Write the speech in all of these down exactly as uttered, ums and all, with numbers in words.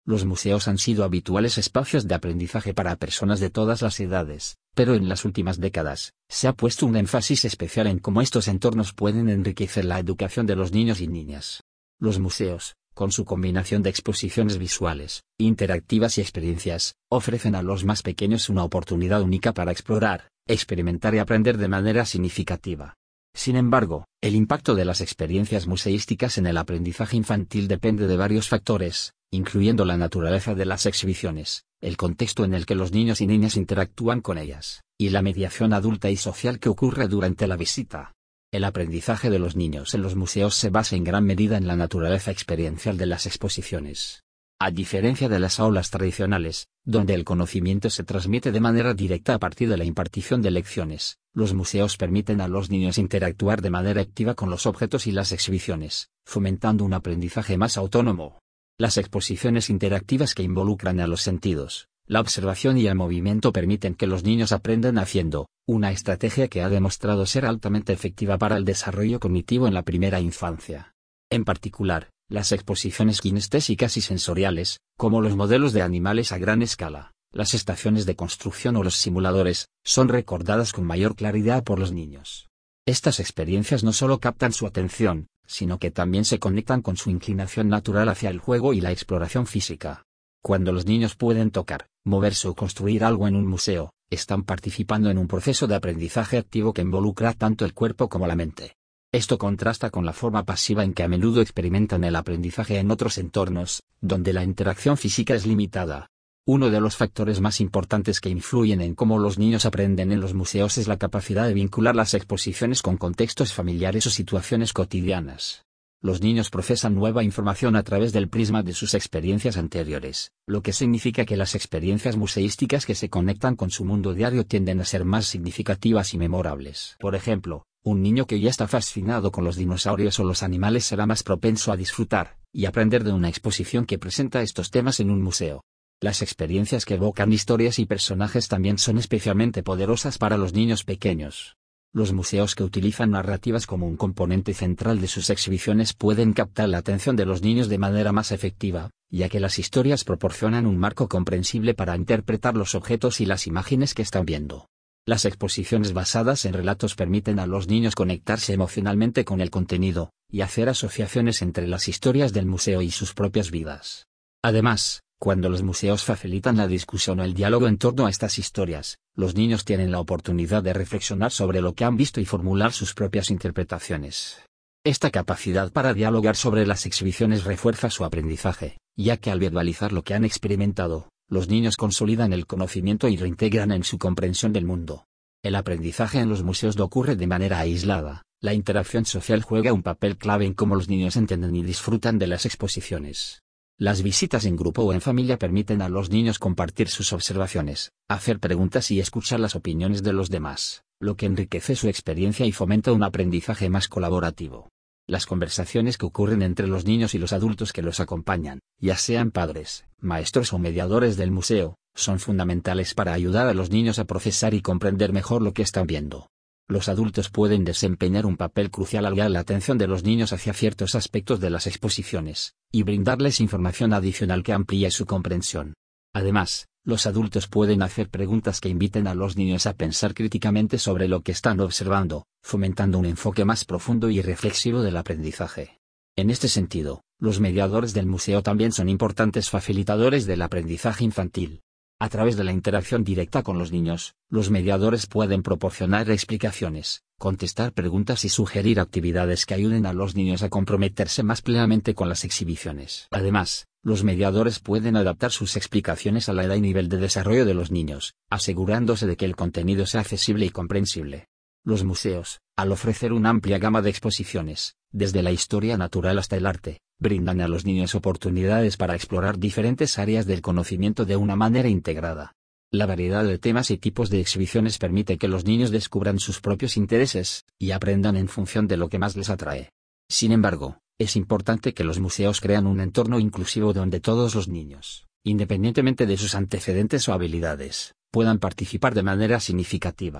Los museos han sido habituales espacios de aprendizaje para personas de todas las edades, pero en las últimas décadas, se ha puesto un énfasis especial en cómo estos entornos pueden enriquecer la educación de los niños y niñas. Los museos, con su combinación de exposiciones visuales, interactivas y experiencias, ofrecen a los más pequeños una oportunidad única para explorar, experimentar y aprender de manera significativa. Sin embargo, el impacto de las experiencias museísticas en el aprendizaje infantil depende de varios factores, incluyendo la naturaleza de las exhibiciones, el contexto en el que los niños y niñas interactúan con ellas, y la mediación adulta y social que ocurre durante la visita. El aprendizaje de los niños en los museos se basa en gran medida en la naturaleza experiencial de las exposiciones. A diferencia de las aulas tradicionales, donde el conocimiento se transmite de manera directa a partir de la impartición de lecciones, los museos permiten a los niños interactuar de manera activa con los objetos y las exhibiciones, fomentando un aprendizaje más autónomo. Las exposiciones interactivas que involucran a los sentidos, la observación y el movimiento permiten que los niños aprendan haciendo, una estrategia que ha demostrado ser altamente efectiva para el desarrollo cognitivo en la primera infancia. En particular, las exposiciones kinestésicas y sensoriales, como los modelos de animales a gran escala, las estaciones de construcción o los simuladores, son recordadas con mayor claridad por los niños. Estas experiencias no solo captan su atención, sino que también se conectan con su inclinación natural hacia el juego y la exploración física. Cuando los niños pueden tocar, moverse o construir algo en un museo, están participando en un proceso de aprendizaje activo que involucra tanto el cuerpo como la mente. Esto contrasta con la forma pasiva en que a menudo experimentan el aprendizaje en otros entornos, donde la interacción física es limitada. Uno de los factores más importantes que influyen en cómo los niños aprenden en los museos es la capacidad de vincular las exposiciones con contextos familiares o situaciones cotidianas. Los niños procesan nueva información a través del prisma de sus experiencias anteriores, lo que significa que las experiencias museísticas que se conectan con su mundo diario tienden a ser más significativas y memorables. Por ejemplo, un niño que ya está fascinado con los dinosaurios o los animales será más propenso a disfrutar y aprender de una exposición que presenta estos temas en un museo. Las experiencias que evocan historias y personajes también son especialmente poderosas para los niños pequeños. Los museos que utilizan narrativas como un componente central de sus exhibiciones pueden captar la atención de los niños de manera más efectiva, ya que las historias proporcionan un marco comprensible para interpretar los objetos y las imágenes que están viendo. Las exposiciones basadas en relatos permiten a los niños conectarse emocionalmente con el contenido, y hacer asociaciones entre las historias del museo y sus propias vidas. Además, cuando los museos facilitan la discusión o el diálogo en torno a estas historias, los niños tienen la oportunidad de reflexionar sobre lo que han visto y formular sus propias interpretaciones. Esta capacidad para dialogar sobre las exhibiciones refuerza su aprendizaje, ya que al verbalizar lo que han experimentado, los niños consolidan el conocimiento y reintegran en su comprensión del mundo. El aprendizaje en los museos no ocurre de manera aislada, la interacción social juega un papel clave en cómo los niños entienden y disfrutan de las exposiciones. Las visitas en grupo o en familia permiten a los niños compartir sus observaciones, hacer preguntas y escuchar las opiniones de los demás, lo que enriquece su experiencia y fomenta un aprendizaje más colaborativo. Las conversaciones que ocurren entre los niños y los adultos que los acompañan, ya sean padres, maestros o mediadores del museo, son fundamentales para ayudar a los niños a procesar y comprender mejor lo que están viendo. Los adultos pueden desempeñar un papel crucial al guiar la atención de los niños hacia ciertos aspectos de las exposiciones, y brindarles información adicional que amplíe su comprensión. Además, los adultos pueden hacer preguntas que inviten a los niños a pensar críticamente sobre lo que están observando, fomentando un enfoque más profundo y reflexivo del aprendizaje. En este sentido, los mediadores del museo también son importantes facilitadores del aprendizaje infantil. A través de la interacción directa con los niños, los mediadores pueden proporcionar explicaciones, contestar preguntas y sugerir actividades que ayuden a los niños a comprometerse más plenamente con las exhibiciones. Además, los mediadores pueden adaptar sus explicaciones a la edad y nivel de desarrollo de los niños, asegurándose de que el contenido sea accesible y comprensible. Los museos, al ofrecer una amplia gama de exposiciones, desde la historia natural hasta el arte, brindan a los niños oportunidades para explorar diferentes áreas del conocimiento de una manera integrada. La variedad de temas y tipos de exhibiciones permite que los niños descubran sus propios intereses, y aprendan en función de lo que más les atrae. Sin embargo, es importante que los museos crean un entorno inclusivo donde todos los niños, independientemente de sus antecedentes o habilidades, puedan participar de manera significativa.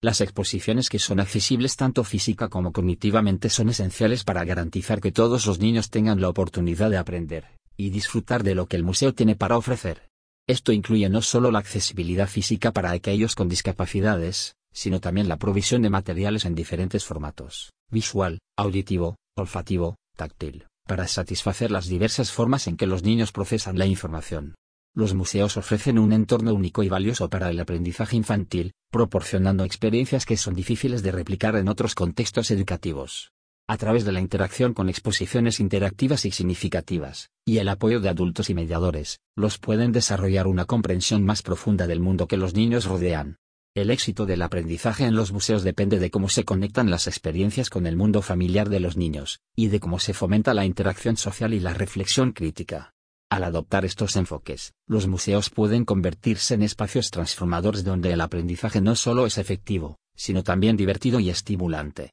Las exposiciones que son accesibles tanto física como cognitivamente son esenciales para garantizar que todos los niños tengan la oportunidad de aprender y disfrutar de lo que el museo tiene para ofrecer. Esto incluye no solo la accesibilidad física para aquellos con discapacidades, sino también la provisión de materiales en diferentes formatos, visual, auditivo, olfativo, táctil, para satisfacer las diversas formas en que los niños procesan la información. Los museos ofrecen un entorno único y valioso para el aprendizaje infantil, proporcionando experiencias que son difíciles de replicar en otros contextos educativos. A través de la interacción con exposiciones interactivas y significativas, y el apoyo de adultos y mediadores, los pueden desarrollar una comprensión más profunda del mundo que los niños rodean. El éxito del aprendizaje en los museos depende de cómo se conectan las experiencias con el mundo familiar de los niños, y de cómo se fomenta la interacción social y la reflexión crítica. Al adoptar estos enfoques, los museos pueden convertirse en espacios transformadores donde el aprendizaje no solo es efectivo, sino también divertido y estimulante.